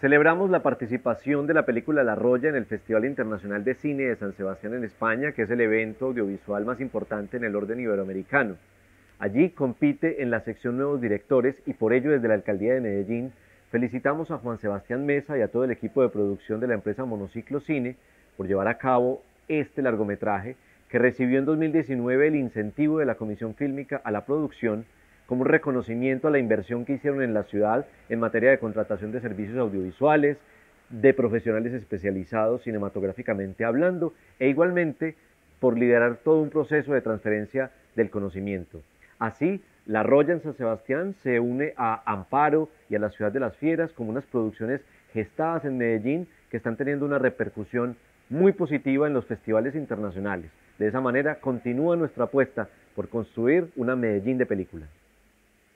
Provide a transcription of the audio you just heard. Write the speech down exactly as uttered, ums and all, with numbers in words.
Celebramos la participación de la película La Roya en el Festival Internacional de Cine de San Sebastián en España, que es el evento audiovisual más importante en el orden iberoamericano. Allí compite en la sección Nuevos Directores y por ello desde la Alcaldía de Medellín felicitamos a Juan Sebastián Mesa y a todo el equipo de producción de la empresa Monociclo Cine por llevar a cabo este largometraje que recibió en dos mil diecinueve el incentivo de la Comisión Fílmica a la producción como un reconocimiento a la inversión que hicieron en la ciudad en materia de contratación de servicios audiovisuales, de profesionales especializados cinematográficamente hablando, e igualmente por liderar todo un proceso de transferencia del conocimiento. Así, La Roya en San Sebastián se une a Amparo y a la Ciudad de las Fieras como unas producciones gestadas en Medellín que están teniendo una repercusión muy positiva en los festivales internacionales. De esa manera continúa nuestra apuesta por construir una Medellín de película.